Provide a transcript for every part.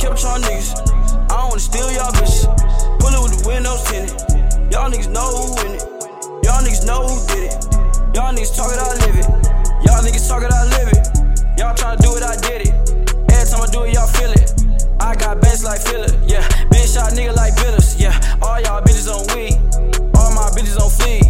kept y'all niggas. I don't wanna steal y'all bitches. Pull it with the windows tinted. Y'all niggas know who in it. Y'all niggas know who did it. Y'all niggas talk it, I live it. Y'all niggas talk it, I live it. Y'all tryna do it, I did it. Every time I do it, y'all feel it. I got bands like Phillip, yeah. Bitch shot nigga like Billups, yeah. All y'all bitches on weed. All my bitches on fleek.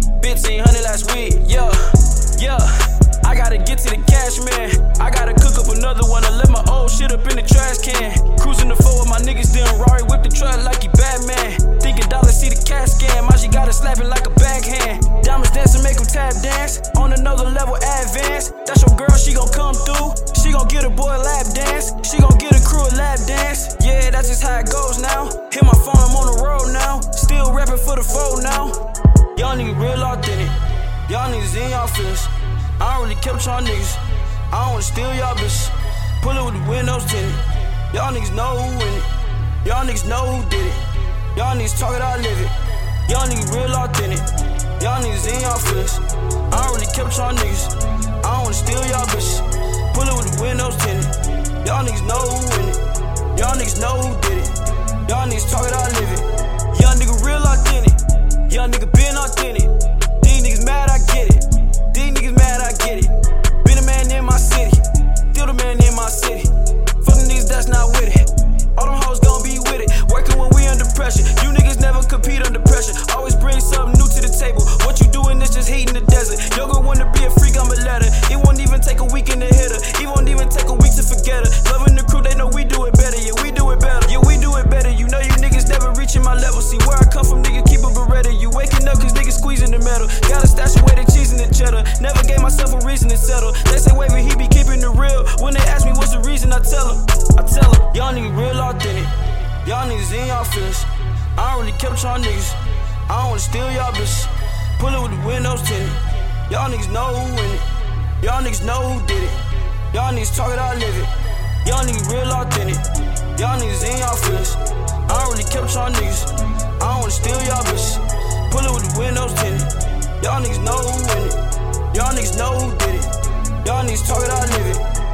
1500 last week, yeah. Yeah. I gotta get to the cash, man. I gotta cook up another one. I left my old shit up in the trash can. Cruising the floor with my niggas doing Rari, whip the truck like he Batman. Thinking dollars, see the cash scan. My shit got it slapping like a backhand. Diamonds dancing, make them tap dance. On another level, advance. That's your girl, she gon' come through. She gon' get a boy a lap dance. She gon' get a crew a lap dance. Yeah, that's just how it goes now. Hit my phone, I'm on the road now. Still rapping for the foe now. Y'all niggas real authentic. Y'all niggas in y'all feelings. I don't really kept y'all niggas. I don't wanna steal y'all bitches. Pull it with the windows tinted. Y'all niggas know who in it. Y'all niggas know who did it. Y'all niggas talk it, I live it. Y'all niggas real authentic. Y'all niggas in y'all feelings. I don't really kept y'all niggas. I don't wanna steal y'all bitches. Pull it with the windows tinted. Y'all niggas know who in it. Y'all niggas know who did it. Y'all niggas talk it, I live it. Young nigga real authentic. Young nigga been authentic. These niggas mad, I get it. These niggas mad, I get it. Been a man in my city. Still the man in my city. Fuck the niggas that's not with it. All them hoes gon' be with it. Working when we under pressure. You niggas never compete under pressure. Always bring something new to the table. What you doing is just heating the desert. You're gonna wanna be a freak, I'm a letter. It won't even take a weekend to hit her. It won't even take a week to forget her. Loving the crew, they know we do it better. Yeah, we do it better. Yeah, we do it better. You know you niggas never reaching my level. See where I come from, niggas keep a Beretta. You waking up cause niggas squeezing the metal. Gotta stash away the cheese and the cheddar. Never gave myself a reason to settle. They say wait, but he be keeping it real. When they ask me what's the reason, I tell them. Y'all niggas real authentic. Y'all niggas in y'all feelings. I don't really kept y'all niggas. I don't wanna steal y'all bitches. Pull it with the windows tinted. Y'all niggas know who in it. Y'all niggas know who did it. Y'all niggas talk it, I live it. Y'all niggas real authentic. Y'all niggas in y'all feelings. I don't really kept y'all niggas. I don't wanna steal y'all bitches. Pull it with the windows tinted. Y'all niggas know who in it. Y'all niggas know who did it. Y'all niggas talk it, I live it.